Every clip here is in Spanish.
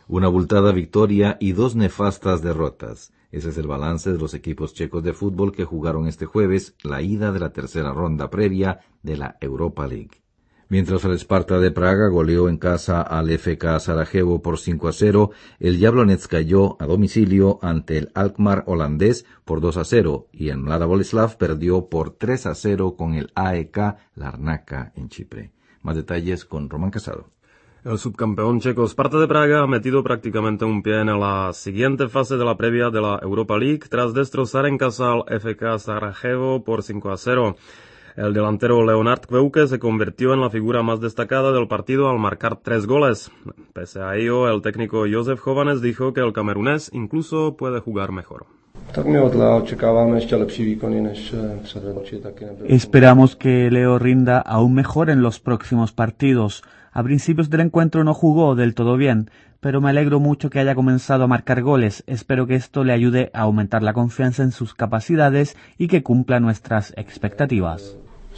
Una abultada victoria y 2 nefastas derrotas. Ese es el balance de los equipos checos de fútbol que jugaron este jueves la ida de la tercera ronda previa de la Europa League. Mientras el Sparta de Praga goleó en casa al FK Sarajevo por 5-0, el Jablonec cayó a domicilio ante el Alkmaar holandés por 2-0 y el Mlada Boleslav perdió por 3-0 con el AEK Larnaca en Chipre. Más detalles con Román Casado. El subcampeón checo Sparta de Praga ha metido prácticamente un pie en la siguiente fase de la previa de la Europa League tras destrozar en casa al FK Sarajevo por 5-0. El delantero Leonard Kveuke se convirtió en la figura más destacada del partido al marcar 3 goles. Pese a ello, el técnico Josef Chovanec dijo que el camerunés incluso puede jugar mejor. Esperamos que Leo rinda aún mejor en los próximos partidos. A principios del encuentro no jugó del todo bien, pero me alegro mucho que haya comenzado a marcar goles. Espero que esto le ayude a aumentar la confianza en sus capacidades y que cumpla nuestras expectativas.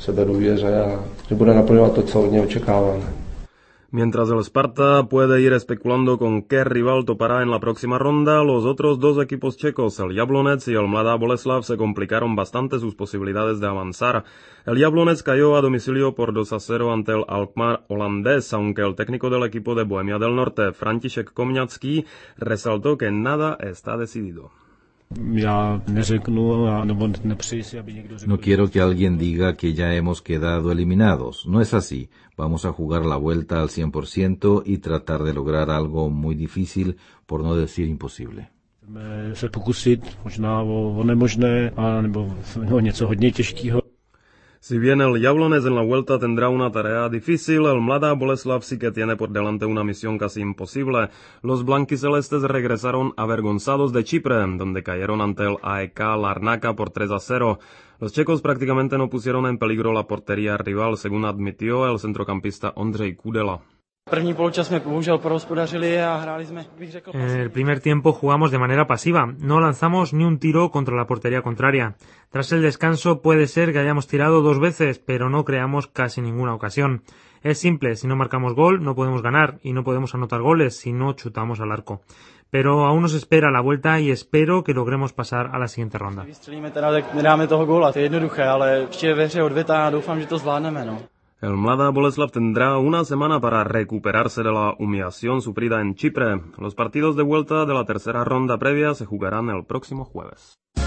Mientras el Sparta puede ir especulando con qué rival topará en la próxima ronda, los otros dos equipos checos, el Jablonec y el Mlada Boleslav, se complicaron bastante sus posibilidades de avanzar. El Jablonec cayó a domicilio por 2-0 ante el Alkmaar holandés, aunque el técnico del equipo de Bohemia del Norte, František Komňačký, resaltó que nada está decidido. No quiero que alguien diga que ya hemos quedado eliminados. No es así. Vamos a jugar la vuelta al 100% y tratar de lograr algo muy difícil, por no decir imposible. Si bien el Jablonec en la vuelta tendrá una tarea difícil, el Mlada Boleslav sí que tiene por delante una misión casi imposible. Los blanquicelestes regresaron avergonzados de Chipre, donde cayeron ante el AEK Larnaca por 3-0. Los checos prácticamente no pusieron en peligro la portería rival, según admitió el centrocampista Ondřej Kudela. En el primer tiempo jugamos de manera pasiva, no lanzamos ni un tiro contra la portería contraria. Tras el descanso puede ser que hayamos tirado 2 veces, pero no creamos casi ninguna ocasión. Es simple, si no marcamos gol no podemos ganar y no podemos anotar goles si no chutamos al arco. Pero aún nos espera la vuelta y espero que logremos pasar a la siguiente ronda. El Mlada Boleslav tendrá una semana para recuperarse de la humillación sufrida en Chipre. Los partidos de vuelta de la tercera ronda previa se jugarán el próximo jueves.